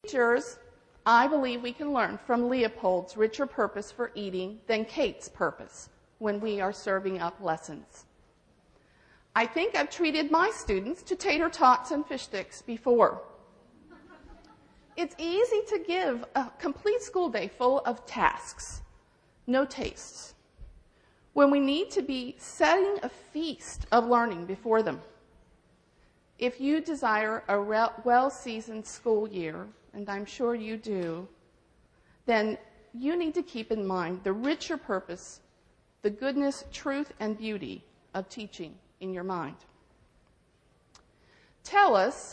teachers, I believe we can learn from Leopold's richer purpose for eating than Kate's purpose when we are serving up lessons. I think I've treated my students to tater tots and fish sticks before. It's easy to give a complete school day full of tasks, no tastes, when we need to be setting a feast of learning before them. If you desire a well-seasoned school year, and I'm sure you do, then you need to keep in mind the richer purpose, the goodness, truth, and beauty of teaching in your mind. Telos,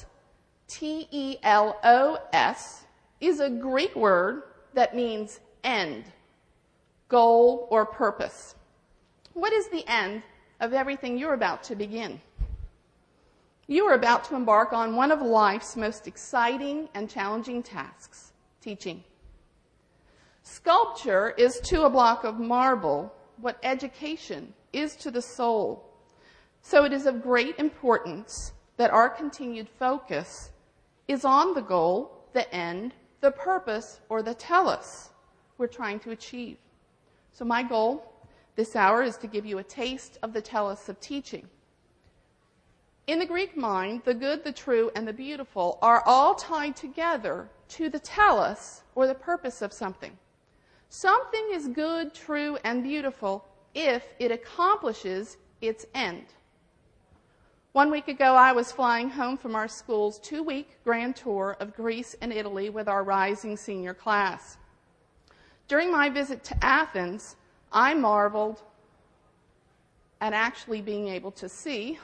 T-E-L-O-S, is a Greek word that means end, goal, or purpose. What is the end of everything you're about to begin? You are about to embark on one of life's most exciting and challenging tasks, teaching. Sculpture is to a block of marble what education is to the soul. So it is of great importance that our continued focus is on the goal, the end, the purpose, or the telos we're trying to achieve. So my goal this hour is to give you a taste of the telos of teaching. In the Greek mind, the good, the true, and the beautiful are all tied together to the telos, or the purpose of something. Something is good, true, and beautiful if it accomplishes its end. 1 week ago, I was flying home from our school's 2-week grand tour of Greece and Italy with our rising senior class. During my visit to Athens, I marveled at actually being able to see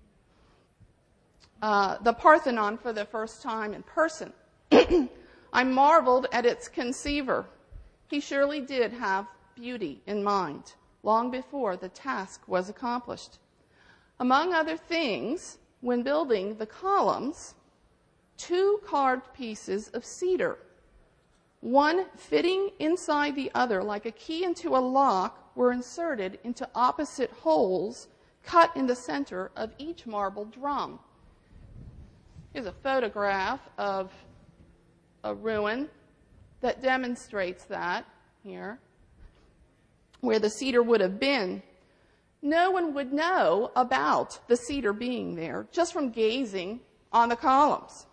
the Parthenon for the first time in person. I marveled at its conceiver. He surely did have beauty in mind long before the task was accomplished. Among other things, when building the columns, 2 carved pieces of cedar, one fitting inside the other like a key into a lock, were inserted into opposite holes cut in the center of each marble drum. Here's a photograph of a ruin that demonstrates that here, where the cedar would have been. No one would know about the cedar being there just from gazing on the columns.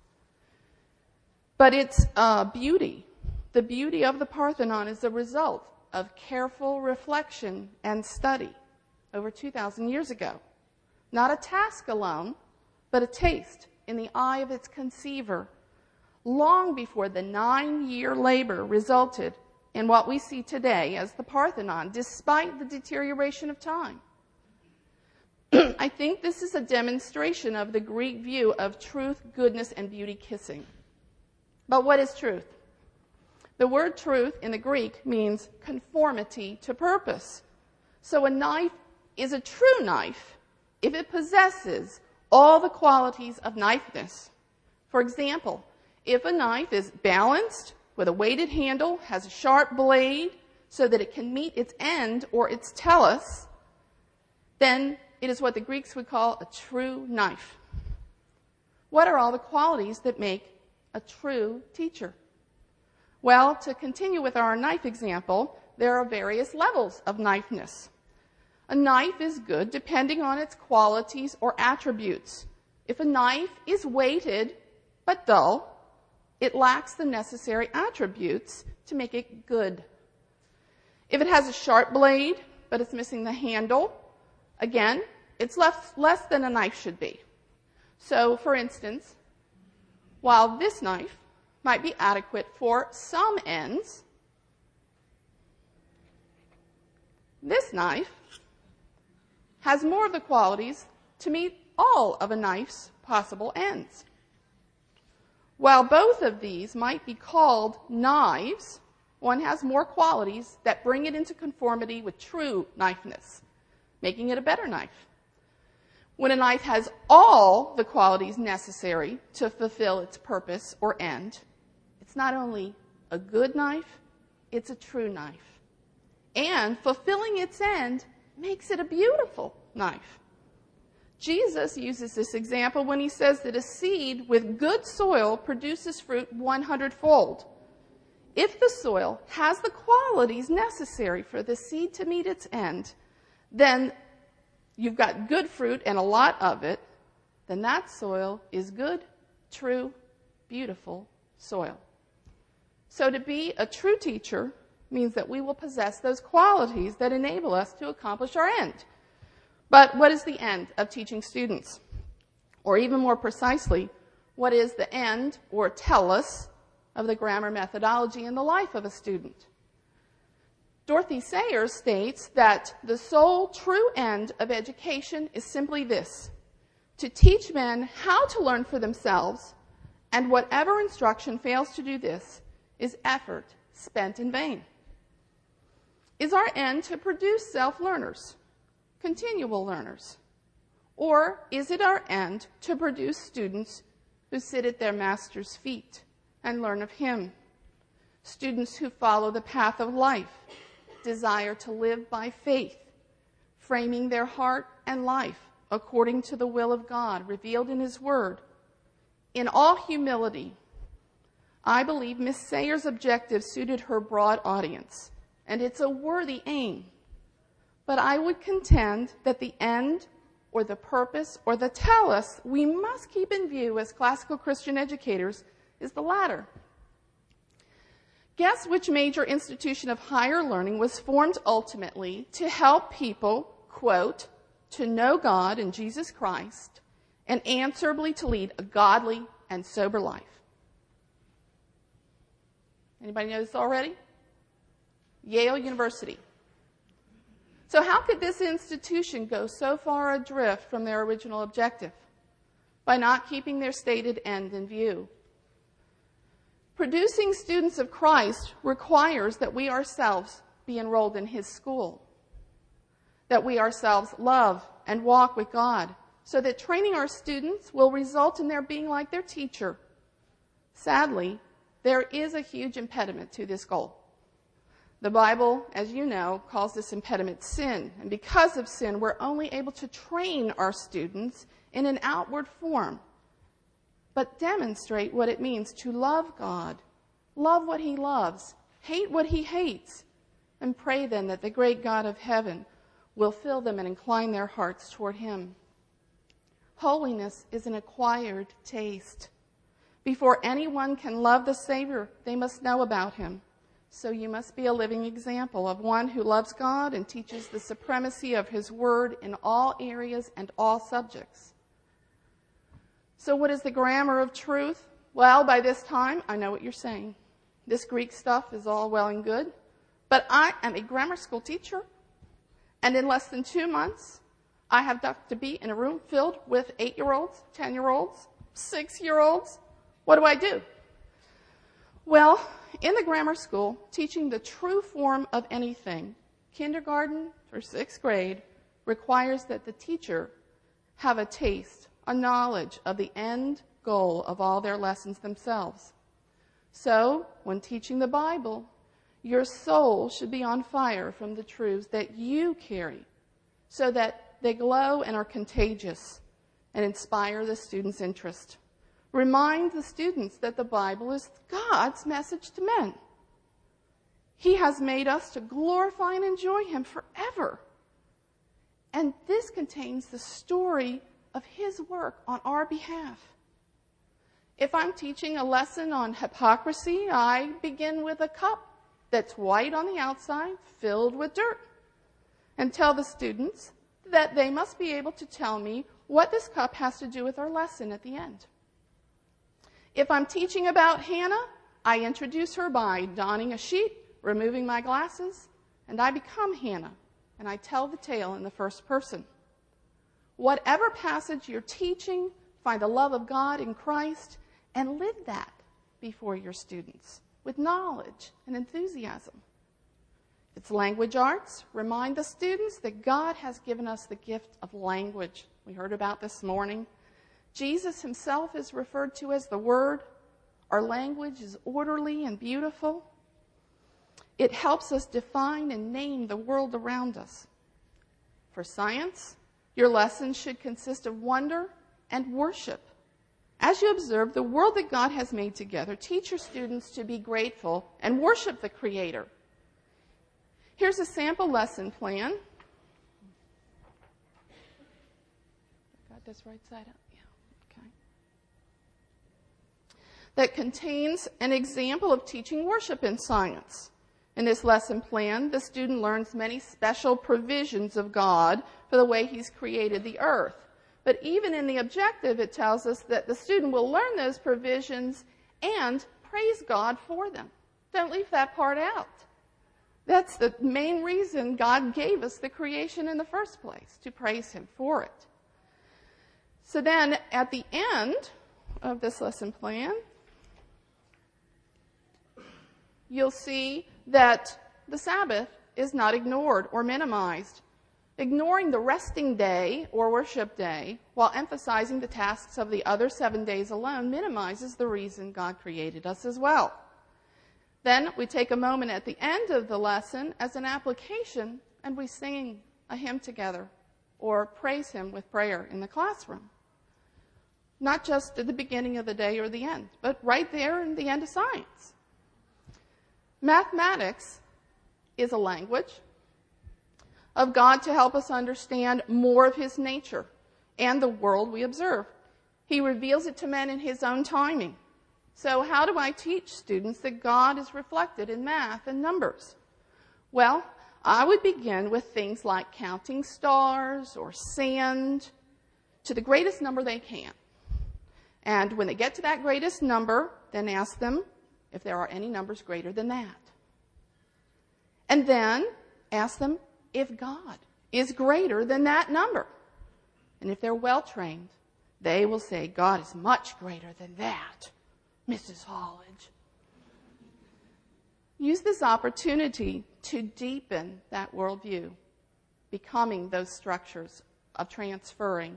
But its beauty, the beauty of the Parthenon, is the result of careful reflection and study over 2,000 years ago. Not a task alone, but a taste in the eye of its conceiver, long before the 9-year labor resulted in what we see today as the Parthenon, despite the deterioration of time. I think this is a demonstration of the Greek view of truth, goodness, and beauty kissing. But what is truth? The word truth in the Greek means conformity to purpose. So a knife is a true knife if it possesses all the qualities of knifeness. For example, if a knife is balanced with a weighted handle, has a sharp blade so that it can meet its end or its telos, then it is what the Greeks would call a true knife. What are all the qualities that make a true teacher? Well, to continue with our knife example, there are various levels of knifeness. A knife is good depending on its qualities or attributes. If a knife is weighted but dull, it lacks the necessary attributes to make it good. If it has a sharp blade but it's missing the handle, again, it's less than a knife should be. So, for instance, while this knife might be adequate for some ends, this knife has more of the qualities to meet all of a knife's possible ends. While both of these might be called knives, one has more qualities that bring it into conformity with true knifeness, making it a better knife. When a knife has all the qualities necessary to fulfill its purpose or end, it's not only a good knife, it's a true knife. And fulfilling its end makes it a beautiful knife. Jesus uses this example when he says that a seed with good soil produces fruit 100-fold. If the soil has the qualities necessary for the seed to meet its end, then you've got good fruit and a lot of it, then that soil is good, true, beautiful soil. So to be a true teacher means that we will possess those qualities that enable us to accomplish our end. But what is the end of teaching students? Or even more precisely, what is the end or tellus of the grammar methodology in the life of a student? Dorothy Sayers states that the sole true end of education is simply this: to teach men how to learn for themselves, and whatever instruction fails to do this is effort spent in vain. Is our end to produce self-learners, continual learners? Or is it our end to produce students who sit at their master's feet and learn of him? Students who follow the path of life, desire to live by faith, framing their heart and life according to the will of God revealed in his word. In all humility, I believe Miss Sayers' objective suited her broad audience, and it's a worthy aim. But I would contend that the end or the purpose or the tellus we must keep in view as classical Christian educators is the latter. Guess which major institution of higher learning was formed ultimately to help people, quote, to know God and Jesus Christ, and answerably to lead a godly and sober life? Anybody know this already? Yale University. So how could this institution go so far adrift from their original objective? By not keeping their stated end in view. Producing students of Christ requires that we ourselves be enrolled in his school, that we ourselves love and walk with God, so that training our students will result in their being like their teacher. Sadly, there is a huge impediment to this goal. The Bible, as you know, calls this impediment sin, and because of sin, we're only able to train our students in an outward form, but demonstrate what it means to love God, love what he loves, hate what he hates, and pray then that the great God of heaven will fill them and incline their hearts toward him. Holiness is an acquired taste. Before anyone can love the Savior, they must know about him. So you must be a living example of one who loves God and teaches the supremacy of his word in all areas and all subjects. So what is the grammar of truth? Well, by this time, I know what you're saying. This Greek stuff is all well and good, but I am a grammar school teacher, and in less than 2 months, I have to be in a room filled with 8-year-olds, 10-year-olds, 6-year-olds. What do? Well, in the grammar school, teaching the true form of anything, kindergarten or 6th grade, requires that the teacher have a taste, a knowledge of the end goal of all their lessons themselves. So, when teaching the Bible, your soul should be on fire from the truths that you carry, so that they glow and are contagious and inspire the students' interest. Remind the students that the Bible is God's message to men. He has made us to glorify and enjoy him forever. And this contains the story of his work on our behalf. If I'm teaching a lesson on hypocrisy, I begin with a cup that's white on the outside, filled with dirt, and tell the students that they must be able to tell me what this cup has to do with our lesson at the end. If I'm teaching about Hannah, I introduce her by donning a sheet, removing my glasses, and I become Hannah, and I tell the tale in the first person. Whatever passage you're teaching, find the love of God in Christ and live that before your students with knowledge and enthusiasm. If it's language arts, remind the students that God has given us the gift of language. We heard about this morning. Jesus himself is referred to as the Word. Our language is orderly and beautiful. It helps us define and name the world around us. For science, Your lessons should consist of wonder and worship. As you observe the world that God has made together, teach your students to be grateful and worship the Creator. Here's a sample lesson plan. Got this right side up? Yeah, okay. That contains an example of teaching worship in science. In this lesson plan, the student learns many special provisions of God for the way He's created the earth. But even in the objective, it tells us that the student will learn those provisions and praise God for them. Don't leave that part out. That's the main reason God gave us the creation in the first place, to praise Him for it. So then, at the end of this lesson plan, you'll see that the Sabbath is not ignored or minimized. Ignoring the resting day or worship day while emphasizing the tasks of the other 7 days alone minimizes the reason God created us as well. Then we take a moment at the end of the lesson as an application and we sing a hymn together or praise Him with prayer in the classroom. Not just at the beginning of the day or the end, but right there in the end of science. Mathematics is a language of God to help us understand more of His nature and the world we observe. He reveals it to men in His own timing. So how do I teach students that God is reflected in math and numbers? Well, I would begin with things like counting stars or sand to the greatest number they can. And when they get to that greatest number, then ask them if there are any numbers greater than that. And then ask them if God is greater than that number. And if they're well-trained, they will say, God is much greater than that, Mrs. Hollidge. Use this opportunity to deepen that worldview, becoming those structures of transferring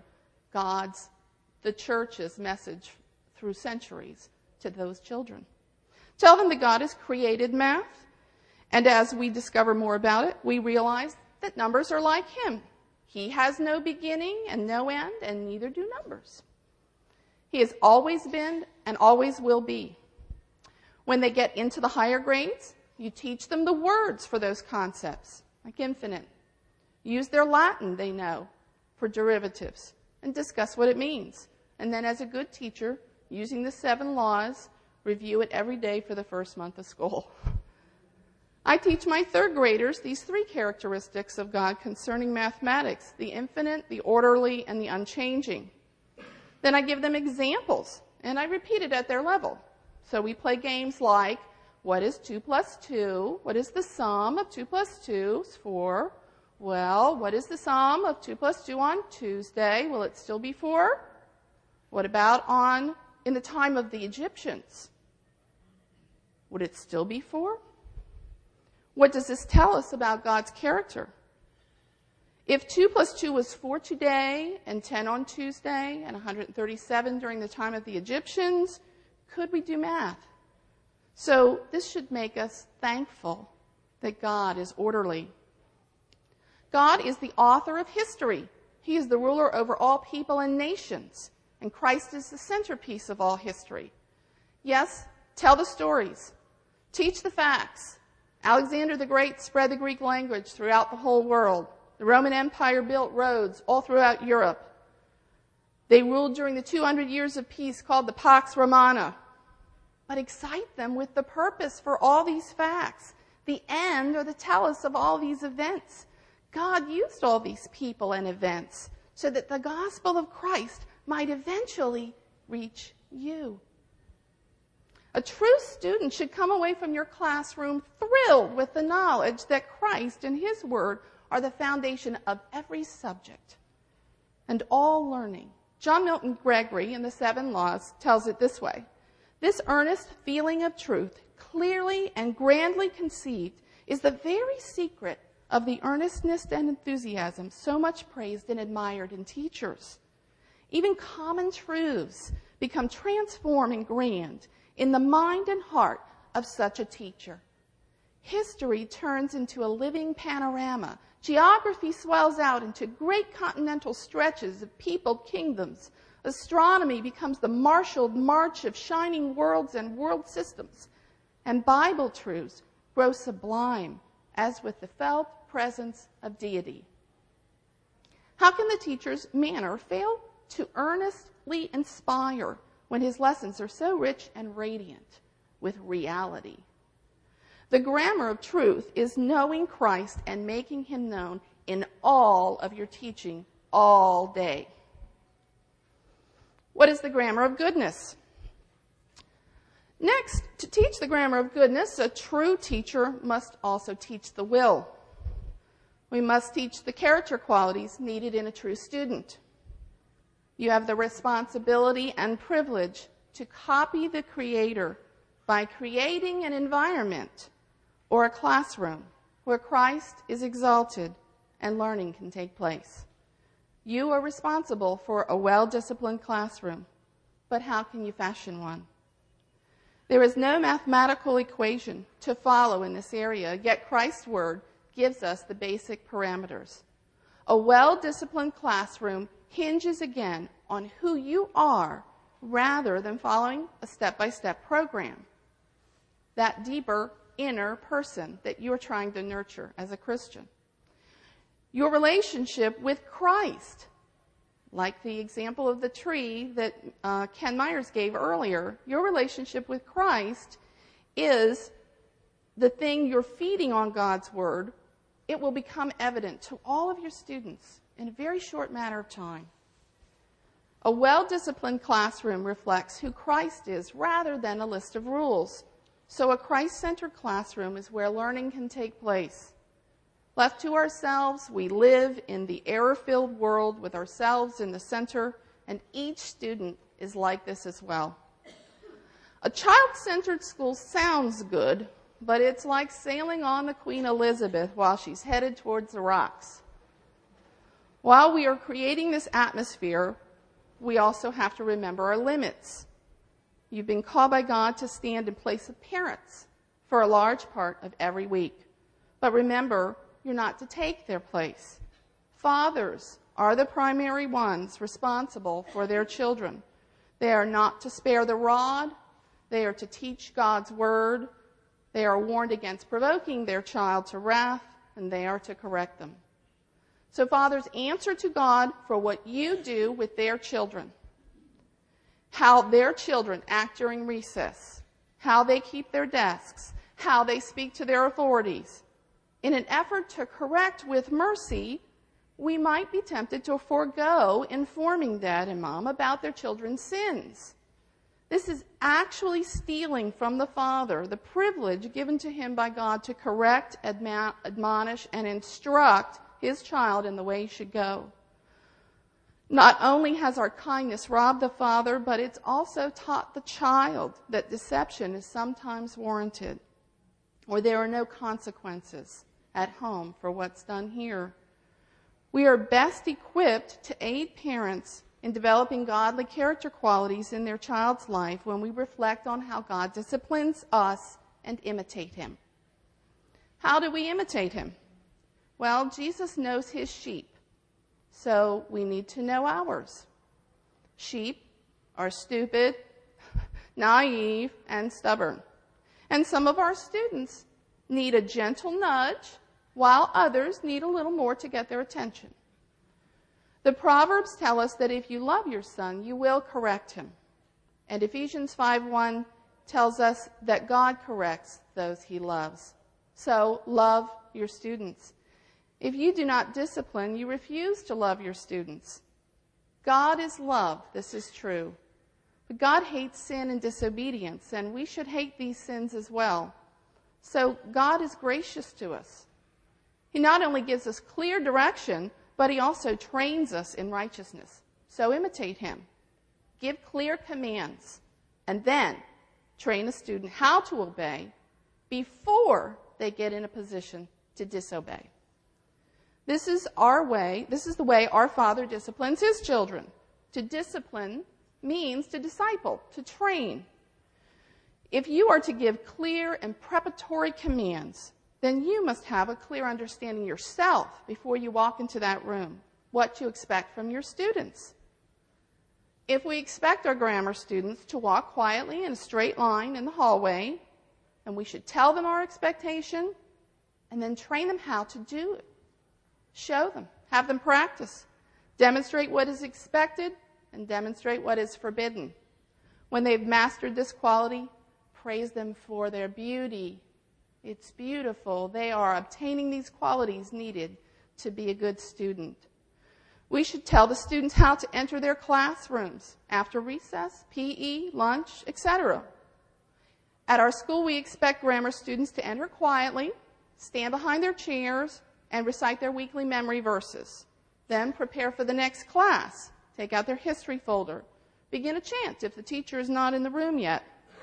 the church's message through centuries to those children. Tell them that God has created math, and as we discover more about it, we realize that numbers are like Him. He has no beginning and no end, and neither do numbers. He has always been and always will be. When they get into the higher grades, you teach them the words for those concepts, like infinite. Use their Latin they know for derivatives and discuss what it means. And then as a good teacher, using the 7 laws, review it every day for the first month of school. I teach my 3rd graders these 3 characteristics of God concerning mathematics: the infinite, the orderly, and the unchanging. Then I give them examples, and I repeat it at their level. So we play games like, what is 2 plus 2? What is the sum of 2 plus 2? It's 4. Well, what is the sum of 2 plus 2 on Tuesday? Will it still be 4? What about in the time of the Egyptians? Would it still be 4? What does this tell us about God's character? If 2 plus 2 was 4 today, and 10 on Tuesday, and 137 during the time of the Egyptians, could we do math? So this should make us thankful that God is orderly. God is the author of history. He is the ruler over all people and nations, and Christ is the centerpiece of all history. Yes, tell the stories. Teach the facts. Alexander the Great spread the Greek language throughout the whole world. The Roman Empire built roads all throughout Europe. They ruled during the 200 years of peace called the Pax Romana. But excite them with the purpose for all these facts, the end or the tellus of all these events. God used all these people and events so that the gospel of Christ might eventually reach you. A true student should come away from your classroom thrilled with the knowledge that Christ and His Word are the foundation of every subject and all learning. John Milton Gregory in the 7 Laws tells it this way: this earnest feeling of truth, clearly and grandly conceived, is the very secret of the earnestness and enthusiasm so much praised and admired in teachers. Even common truths become transformed and grand in the mind and heart of such a teacher. History turns into a living panorama Geography swells out into great continental stretches of peopled kingdoms. Astronomy becomes the marshaled march of shining worlds and world systems. And Bible truths grow sublime, as with the felt presence of deity. How can the teacher's manner fail to earnestly inspire when his lessons are so rich and radiant with reality? The grammar of truth is knowing Christ and making him known in all of your teaching all day. What is the grammar of goodness? Next, to teach the grammar of goodness, a true teacher must also teach the will. We must teach the character qualities needed in a true student. You have the responsibility and privilege to copy the Creator by creating an environment or a classroom where Christ is exalted and learning can take place. You are responsible for a well-disciplined classroom, but how can you fashion one? There is no mathematical equation to follow in this area, yet Christ's Word gives us the basic parameters. A well-disciplined classroom hinges again on who you are rather than following a step-by-step program. That deeper inner person that you're trying to nurture as a Christian. Your relationship with Christ, like the example of the tree that Ken Myers gave earlier, your relationship with Christ is the thing you're feeding on God's Word. It will become evident to all of your students in a very short matter of time. A well-disciplined classroom reflects who Christ is rather than a list of rules. So a Christ-centered classroom is where learning can take place. Left to ourselves, we live in the error-filled world with ourselves in the center, and each student is like this as well. A child-centered school sounds good, but it's like sailing on the Queen Elizabeth while she's headed towards the rocks. While we are creating this atmosphere, we also have to remember our limits. You've been called by God to stand in place of parents for a large part of every week. But remember, you're not to take their place. Fathers are the primary ones responsible for their children. They are not to spare the rod. They are to teach God's word. They are warned against provoking their child to wrath, and they are to correct them. So fathers, answer to God for what you do with their children. How their children act during recess, how they keep their desks, how they speak to their authorities. In an effort to correct with mercy, we might be tempted to forego informing Dad and Mom about their children's sins. This is actually stealing from the father the privilege given to him by God to correct, admonish, and instruct his child in the way he should go. Not only has our kindness robbed the father, but it's also taught the child that deception is sometimes warranted, or there are no consequences at home for what's done here. We are best equipped to aid parents in developing godly character qualities in their child's life when we reflect on how God disciplines us and imitate him. How do we imitate him? Well, Jesus knows his sheep, so we need to know ours. Sheep are stupid, naive, and stubborn. And some of our students need a gentle nudge, while others need a little more to get their attention. The Proverbs tell us that if you love your son, you will correct him. And Ephesians 5:1 tells us that God corrects those he loves. So love your students. If you do not discipline, you refuse to love your students. God is love, this is true. But God hates sin and disobedience, and we should hate these sins as well. So God is gracious to us. He not only gives us clear direction, but he also trains us in righteousness. So imitate him. Give clear commands, and then train a student how to obey before they get in a position to disobey. This is the way our Father disciplines his children. To discipline means to disciple, to train. If you are to give clear and preparatory commands, then you must have a clear understanding yourself before you walk into that room, what you expect from your students. If we expect our grammar students to walk quietly in a straight line in the hallway, then we should tell them our expectation and then train them how to do it. Show them, have them practice, demonstrate what is expected, and demonstrate what is forbidden. When they've mastered this quality, praise them for their beauty. It's beautiful. They are obtaining these qualities needed to be a good student. We should tell the students how to enter their classrooms after recess, PE, lunch, etc. At our school, we expect grammar students to enter quietly, stand behind their chairs, and recite their weekly memory verses. Then prepare for the next class. Take out their history folder. Begin a chant if the teacher is not in the room yet.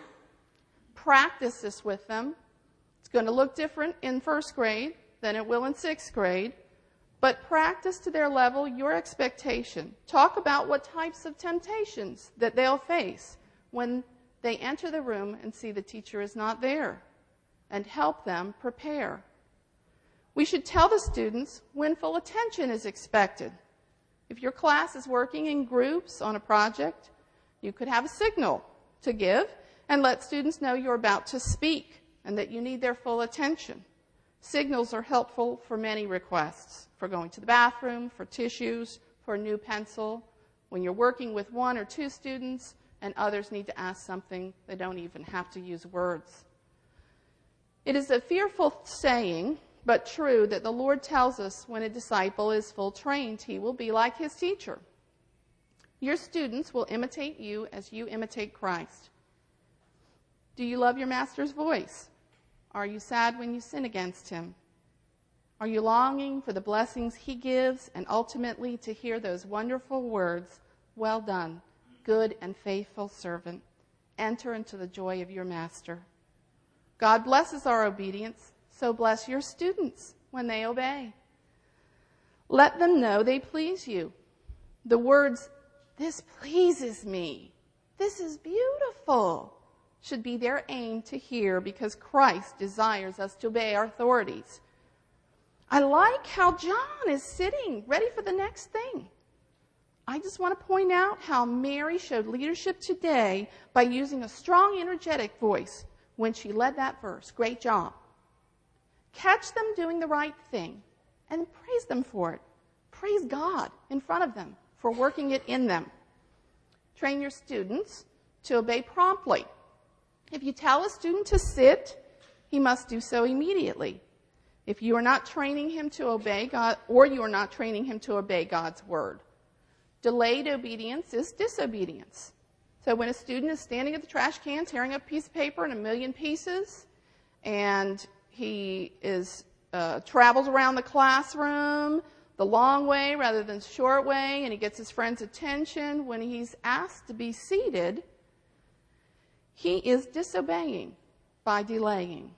Practice this with them. It's going to look different in first grade than it will in sixth grade. But practice to their level your expectation. Talk about what types of temptations that they'll face when they enter the room and see the teacher is not there, and help them prepare. We should tell the students when full attention is expected. If your class is working in groups on a project, you could have a signal to give and let students know you're about to speak and that you need their full attention. Signals are helpful for many requests, for going to the bathroom, for tissues, for a new pencil. When you're working with one or two students and others need to ask something, they don't even have to use words. It is a fearful saying, but true, that the Lord tells us when a disciple is full trained, he will be like his teacher. Your students will imitate you as you imitate Christ. Do you love your master's voice? Are you sad when you sin against him? Are you longing for the blessings he gives and ultimately to hear those wonderful words, "Well done, good and faithful servant. Enter into the joy of your master." God blesses our obedience, so bless your students when they obey. Let them know they please you. The words, "This pleases me," "This is beautiful," should be their aim to hear because Christ desires us to obey our authorities. I like how John is sitting, ready for the next thing. I just want to point out how Mary showed leadership today by using a strong, energetic voice when she led that verse. Great job. Catch them doing the right thing and praise them for it. Praise God in front of them for working it in them. Train your students to obey promptly. If you tell a student to sit, he must do so immediately. If you are not training him to obey God, or you are not training him to obey God's word. Delayed obedience is disobedience. So when a student is standing at the trash can, tearing up a piece of paper in a million pieces, and he travels around the classroom the long way rather than the short way, and he gets his friend's attention when he's asked to be seated, he is disobeying by delaying.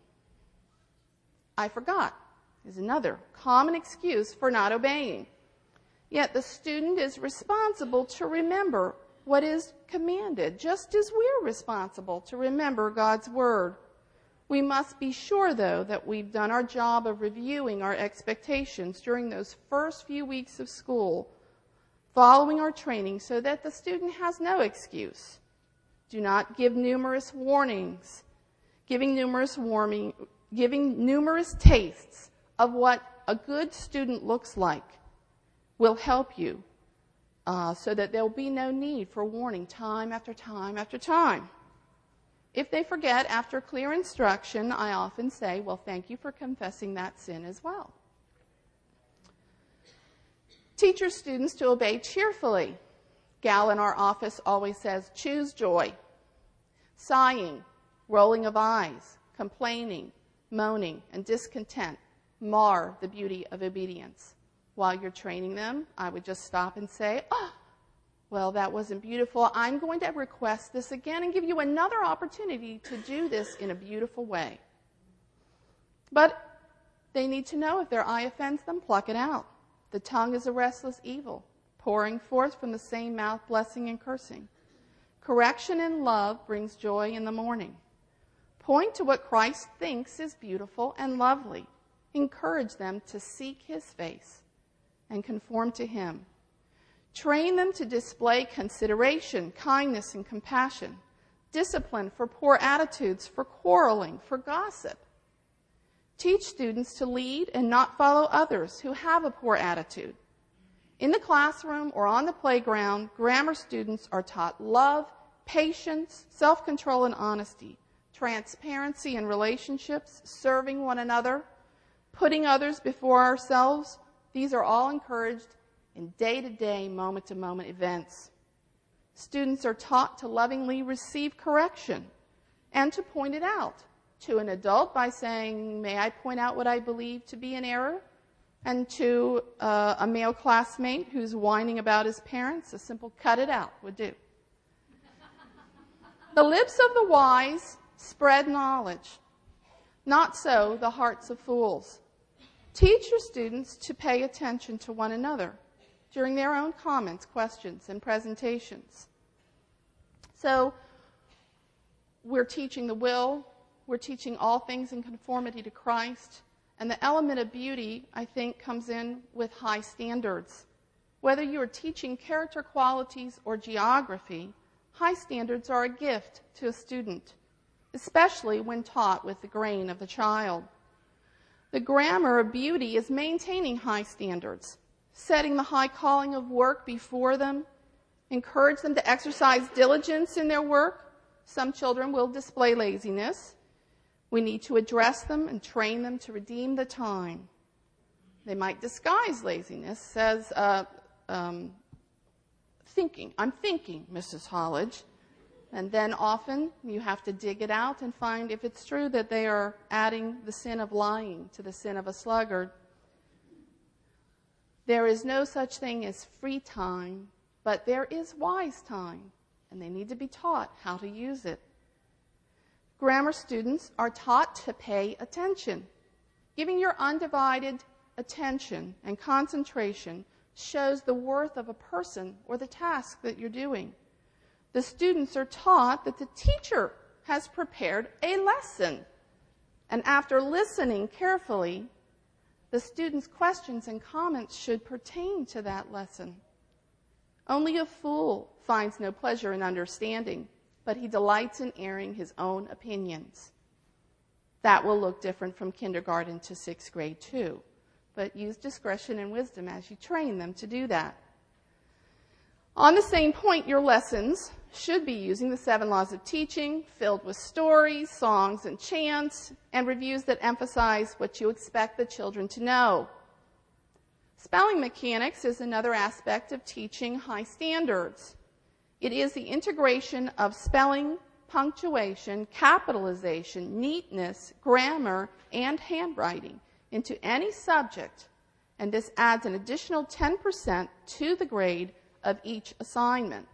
"I forgot" is another common excuse for not obeying. Yet the student is responsible to remember what is commanded, just as we're responsible to remember God's word. We must be sure, though, that we've done our job of reviewing our expectations during those first few weeks of school, following our training so that the student has no excuse. Do not give numerous warnings. Giving numerous tastes of what a good student looks like will help you so that there will be no need for warning time after time after time. If they forget after clear instruction, I often say, well, thank you for confessing that sin as well. Teach your students to obey cheerfully. Gal in our office always says, choose joy. Sighing, rolling of eyes, complaining, moaning, and discontent mar the beauty of obedience. While you're training them, I would just stop and say, well, that wasn't beautiful. I'm going to request this again and give you another opportunity to do this in a beautiful way. But they need to know if their eye offends them, pluck it out. The tongue is a restless evil, pouring forth from the same mouth blessing and cursing. Correction and love brings joy in the morning. Point to what Christ thinks is beautiful and lovely. Encourage them to seek his face and conform to him. Train them to display consideration, kindness, and compassion. Discipline for poor attitudes, for quarreling, for gossip. Teach students to lead and not follow others who have a poor attitude. In the classroom or on the playground, grammar students are taught love, patience, self-control, and honesty, transparency in relationships, serving one another, putting others before ourselves. These are all encouraged in day-to-day, moment-to-moment events. Students are taught to lovingly receive correction and to point it out to an adult by saying, "May I point out what I believe to be an error?" And to a male classmate who's whining about his parents, a simple "cut it out" would do. The lips of the wise spread knowledge. Not so the hearts of fools. Teach your students to pay attention to one another during their own comments, questions, and presentations. So we're teaching the will, we're teaching all things in conformity to Christ, and the element of beauty, I think, comes in with high standards. Whether you are teaching character qualities or geography, high standards are a gift to a student, especially when taught with the grain of the child. The grammar of beauty is maintaining high standards, setting the high calling of work before them, encourage them to exercise diligence in their work. Some children will display laziness. We need to address them and train them to redeem the time. They might disguise laziness as thinking. "I'm thinking, Mrs. Hollidge." And then often you have to dig it out and find if it's true that they are adding the sin of lying to the sin of a sluggard. There is no such thing as free time, but there is wise time, and they need to be taught how to use it. Grammar students are taught to pay attention. Giving your undivided attention and concentration shows the worth of a person or the task that you're doing. The students are taught that the teacher has prepared a lesson, and after listening carefully, the students' questions and comments should pertain to that lesson. Only a fool finds no pleasure in understanding, but he delights in airing his own opinions. That will look different from kindergarten to 6th grade too, but use discretion and wisdom as you train them to do that. On the same point, your lessons should be using the 7 laws of teaching, filled with stories, songs, and chants, and reviews that emphasize what you expect the children to know. Spelling mechanics is another aspect of teaching high standards. It is the integration of spelling, punctuation, capitalization, neatness, grammar, and handwriting into any subject, and this adds an additional 10% to the grade of each assignment.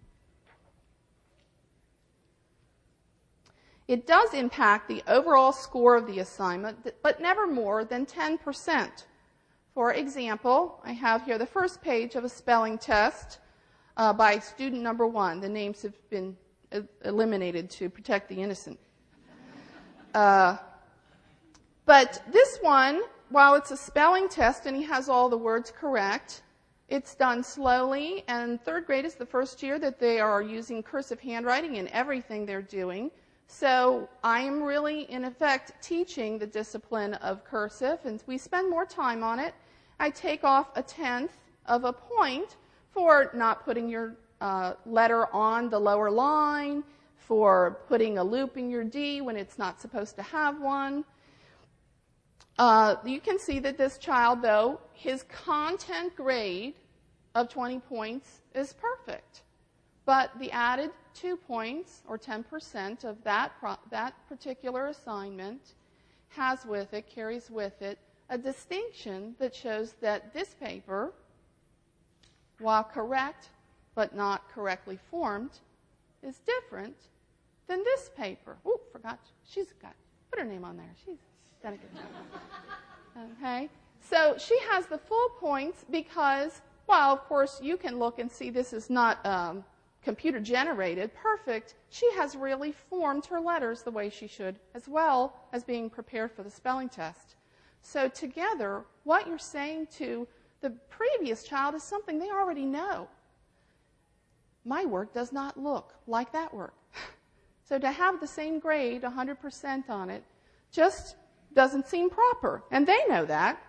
It does impact the overall score of the assignment, but never more than 10%. For example, I have here the first page of a spelling test by student number 1. The names have been eliminated to protect the innocent. But this one, while it's a spelling test and he has all the words correct, it's done slowly, and 3rd grade is the first year that they are using cursive handwriting in everything they're doing. So I am really, in effect, teaching the discipline of cursive, and we spend more time on it. I take off 1/10 of a point for not putting your letter on the lower line, for putting a loop in your D when it's not supposed to have one. You can see that this child, though, his content grade of 20 points is perfect. But the added 2 points, or 10% of that particular assignment, carries with it, a distinction that shows that this paper, while correct but not correctly formed, is different than this paper. Oh, forgot. Put her name on there. She's done a good job. Okay? So she has the full points because, well, of course, you can look and see this is not computer generated, perfect, she has really formed her letters the way she should, as well as being prepared for the spelling test. So together, what you're saying to the previous child is something they already know. My work does not look like that work. So to have the same grade, 100% on it, just doesn't seem proper. And they know that.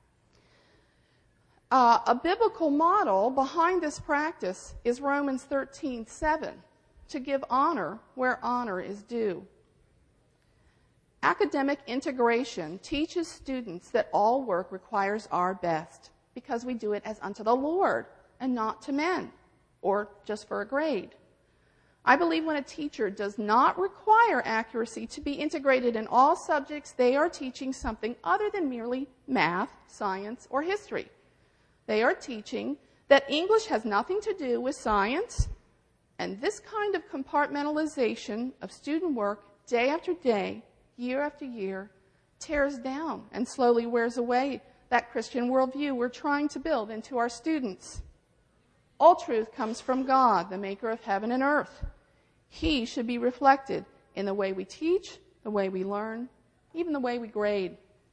A biblical model behind this practice is Romans 13:7, to give honor where honor is due. Academic integration teaches students that all work requires our best because we do it as unto the Lord and not to men or just for a grade. I believe when a teacher does not require accuracy to be integrated in all subjects, they are teaching something other than merely math, science, or history. They are teaching that English has nothing to do with science, and this kind of compartmentalization of student work day after day, year after year, tears down and slowly wears away that Christian worldview we're trying to build into our students. All truth comes from God, the maker of heaven and earth. He should be reflected in the way we teach, the way we learn, even the way we grade.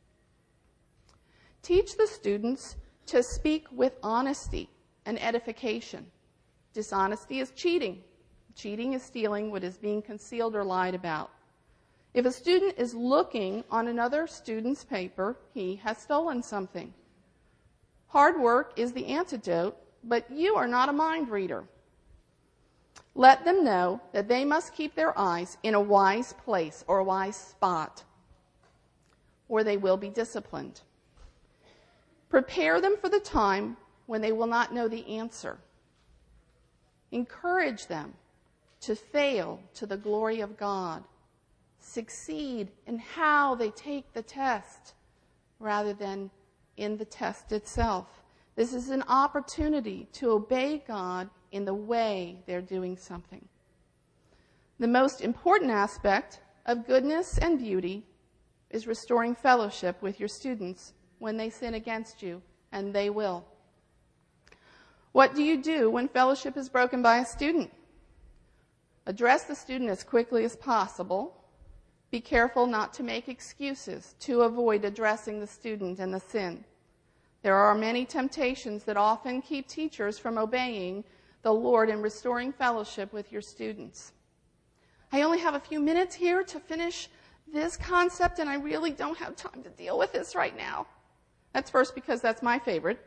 Teach the students to speak with honesty and edification. Dishonesty is cheating. Cheating is stealing what is being concealed or lied about. If a student is looking on another student's paper, he has stolen something. Hard work is the antidote, but you are not a mind reader. Let them know that they must keep their eyes in a wise place or a wise spot, or they will be disciplined. Prepare them for the time when they will not know the answer. Encourage them to fail to the glory of God. Succeed in how they take the test rather than in the test itself. This is an opportunity to obey God in the way they're doing something. The most important aspect of goodness and beauty is restoring fellowship with your students when they sin against you, and they will. What do you do when fellowship is broken by a student? Address the student as quickly as possible. Be careful not to make excuses to avoid addressing the student and the sin. There are many temptations that often keep teachers from obeying the Lord and restoring fellowship with your students. I only have a few minutes here to finish this concept, and I really don't have time to deal with this right now. That's first because that's my favorite.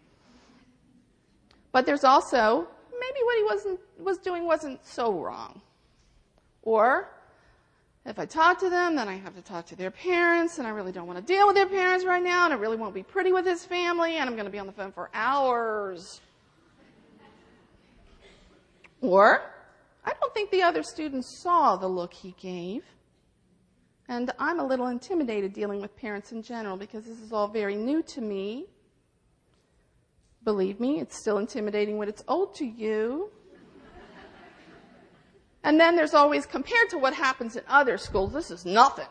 But there's also, maybe what he was doing wasn't so wrong. Or, if I talk to them, then I have to talk to their parents, and I really don't want to deal with their parents right now, and it really won't be pretty with his family, and I'm going to be on the phone for hours. Or, I don't think the other students saw the look he gave. And I'm a little intimidated dealing with parents in general because this is all very new to me. Believe me, it's still intimidating when it's old to you. And then there's always, compared to what happens in other schools, this is nothing.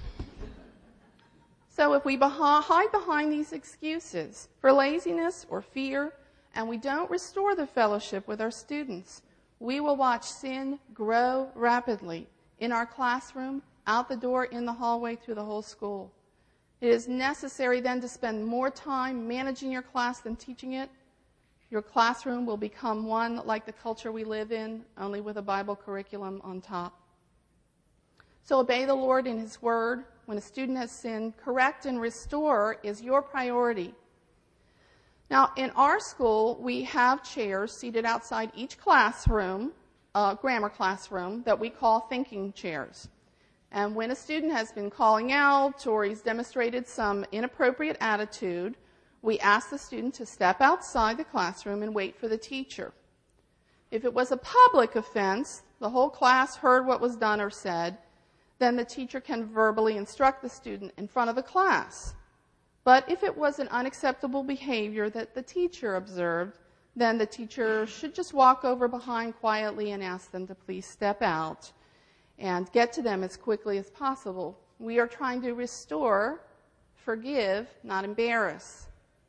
So if we hide behind these excuses for laziness or fear, and we don't restore the fellowship with our students, we will watch sin grow rapidly in our classroom, out the door, in the hallway, through the whole school. It is necessary then to spend more time managing your class than teaching it. Your classroom will become one like the culture we live in, only with a Bible curriculum on top. So obey the Lord in His Word. When a student has sinned, correct and restore is your priority. Now, in our school, we have chairs seated outside each classroom, grammar classroom, that we call thinking chairs. And when a student has been calling out or he's demonstrated some inappropriate attitude, we ask the student to step outside the classroom and wait for the teacher. If it was a public offense, the whole class heard what was done or said, then the teacher can verbally instruct the student in front of the class. But if it was an unacceptable behavior that the teacher observed, then the teacher should just walk over behind quietly and ask them to please step out and get to them as quickly as possible. We are trying to restore, forgive, not embarrass.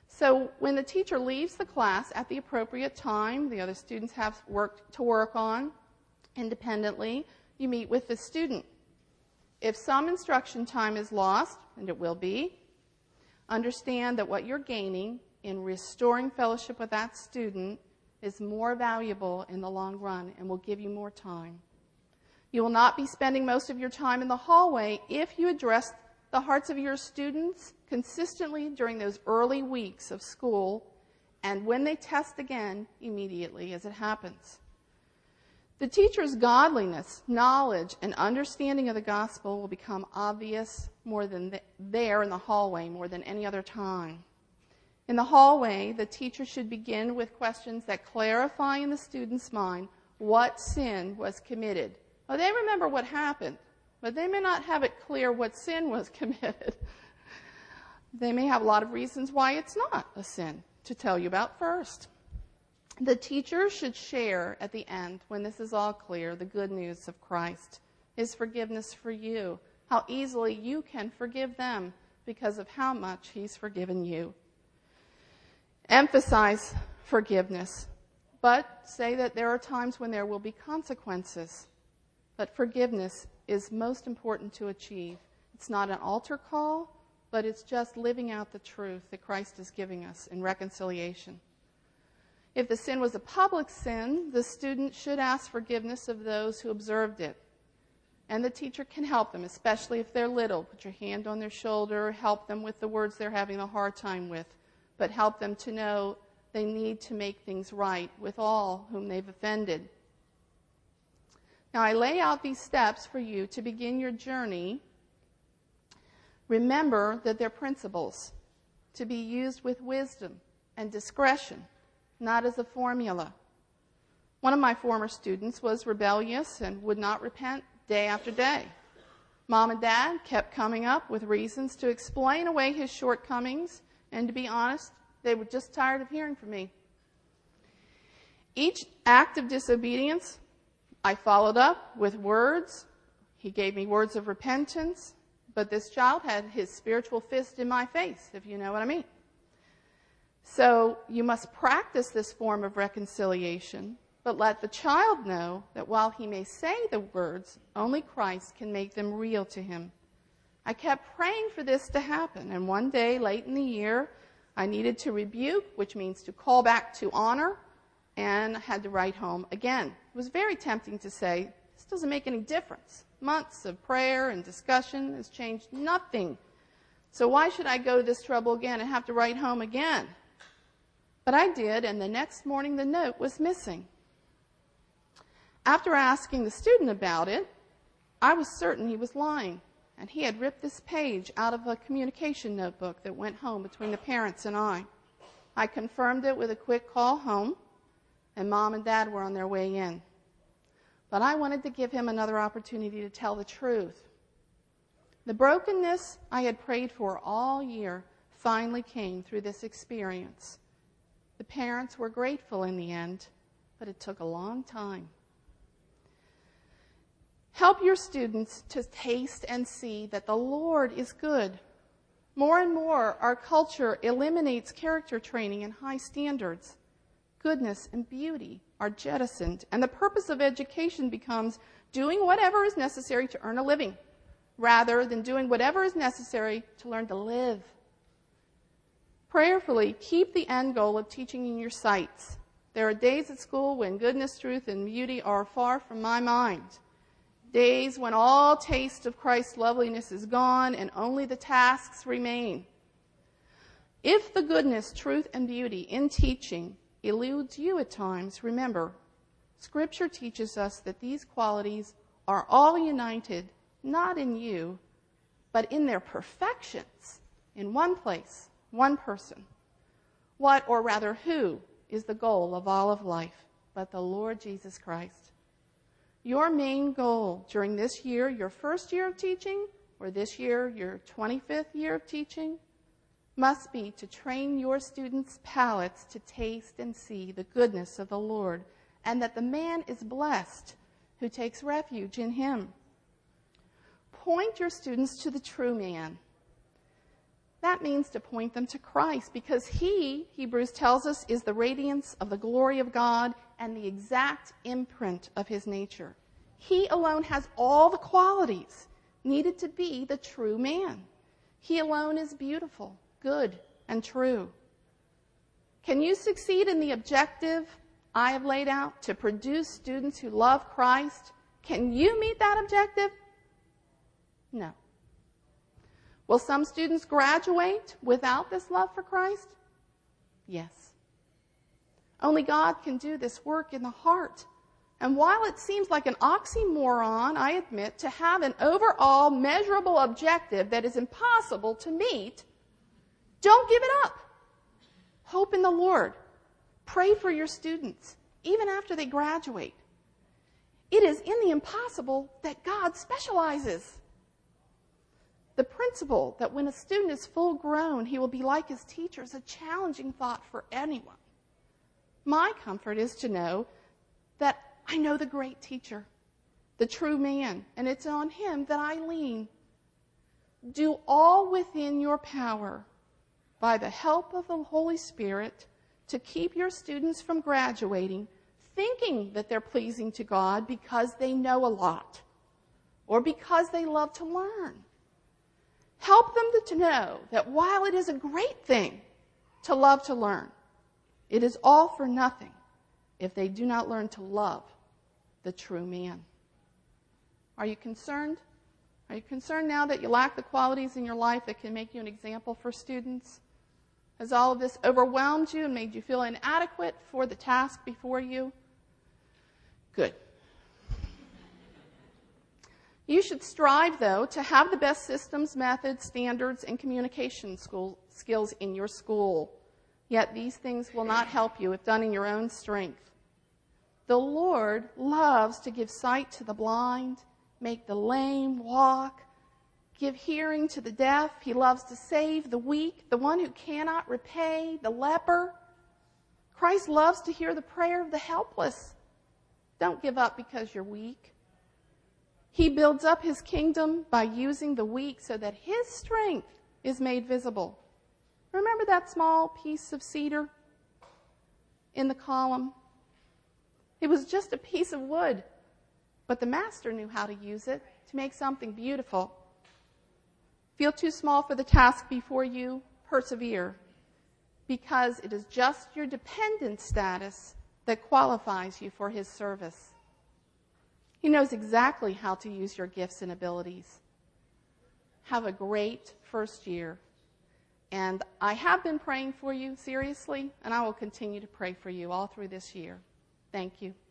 So when the teacher leaves the class at the appropriate time, the other students have work to work on independently, you meet with the student. If some instruction time is lost, and it will be, understand that what you're gaining in restoring fellowship with that student is more valuable in the long run and will give you more time. You will not be spending most of your time in the hallway if you address the hearts of your students consistently during those early weeks of school and when they test again immediately as it happens. The teacher's godliness, knowledge, and understanding of the gospel will become obvious more than there in the hallway more than any other time. In the hallway, the teacher should begin with questions that clarify in the student's mind what sin was committed. Well, they remember what happened, but they may not have it clear what sin was committed. They may have a lot of reasons why it's not a sin to tell you about first. The teacher should share at the end, when this is all clear, the good news of Christ, his forgiveness for you, how easily you can forgive them because of how much he's forgiven you. Emphasize forgiveness, but say that there are times when there will be consequences. But forgiveness is most important to achieve. It's not an altar call, but it's just living out the truth that Christ is giving us in reconciliation. If the sin was a public sin, the student should ask forgiveness of those who observed it. And the teacher can help them, especially if they're little. Put your hand on their shoulder, help them with the words they're having a hard time with, but help them to know they need to make things right with all whom they've offended. Now, I lay out these steps for you to begin your journey. Remember that they're principles to be used with wisdom and discretion, not as a formula. One of my former students was rebellious and would not repent day after day. Mom and Dad kept coming up with reasons to explain away his shortcomings, and to be honest, they were just tired of hearing from me. Each act of disobedience, I followed up with words. He gave me words of repentance, but this child had his spiritual fist in my face, if you know what I mean. So you must practice this form of reconciliation, but let the child know that while he may say the words, only Christ can make them real to him. I kept praying for this to happen, and one day late in the year, I needed to rebuke, which means to call back to honor, and I had to write home again. It was very tempting to say, this doesn't make any difference. Months of prayer and discussion has changed nothing. So why should I go to this trouble again and have to write home again? But I did, and the next morning the note was missing. After asking the student about it, I was certain he was lying, and he had ripped this page out of a communication notebook that went home between the parents and I. I confirmed it with a quick call home, and Mom and Dad were on their way in. But I wanted to give him another opportunity to tell the truth. The brokenness I had prayed for all year finally came through this experience. The parents were grateful in the end, but it took a long time. Help your students to taste and see that the Lord is good. More and more, our culture eliminates character training and high standards. Goodness and beauty are jettisoned, and the purpose of education becomes doing whatever is necessary to earn a living, rather than doing whatever is necessary to learn to live. Prayerfully, keep the end goal of teaching in your sights. There are days at school when goodness, truth, and beauty are far from my mind. Days when all taste of Christ's loveliness is gone and only the tasks remain. If the goodness, truth, and beauty in teaching eludes you at times, remember, Scripture teaches us that these qualities are all united, not in you, but in their perfections, in one place, one person. What, or rather who, is the goal of all of life but the Lord Jesus Christ? Your main goal during this year, your first year of teaching, or this year, your 25th year of teaching, must be to train your students' palates to taste and see the goodness of the Lord, and that the man is blessed who takes refuge in him. Point your students to the true man. That means to point them to Christ, because He, Hebrews tells us, is the radiance of the glory of God and the exact imprint of His nature. He alone has all the qualities needed to be the true man. He alone is beautiful, good, and true. Can you succeed in the objective I have laid out to produce students who love Christ? Can you meet that objective? No. Will some students graduate without this love for Christ? Yes. Only God can do this work in the heart. And while it seems like an oxymoron, I admit, to have an overall measurable objective that is impossible to meet, don't give it up. Hope in the Lord. Pray for your students, even after they graduate. It is in the impossible that God specializes. The principle that when a student is full grown, he will be like his teacher is a challenging thought for anyone. My comfort is to know that I know the great teacher, the true man, and it's on him that I lean. Do all within your power, by the help of the Holy Spirit, to keep your students from graduating thinking that they're pleasing to God because they know a lot or because they love to learn. Help them to know that while it is a great thing to love to learn, it is all for nothing if they do not learn to love the true man. Are you concerned? Are you concerned now that you lack the qualities in your life that can make you an example for students? Has all of this overwhelmed you and made you feel inadequate for the task before you? Good. You should strive, though, to have the best systems, methods, standards, and communication skills in your school. Yet these things will not help you if done in your own strength. The Lord loves to give sight to the blind, make the lame walk, give hearing to the deaf. He loves to save the weak, the one who cannot repay, the leper. Christ loves to hear the prayer of the helpless. Don't give up because you're weak. He builds up his kingdom by using the weak so that his strength is made visible. Remember that small piece of cedar in the column? It was just a piece of wood, but the master knew how to use it to make something beautiful. Feel too small for the task before you? Persevere, because it is just your dependent status that qualifies you for his service. He knows exactly how to use your gifts and abilities. Have a great first year. And I have been praying for you, seriously, and I will continue to pray for you all through this year. Thank you.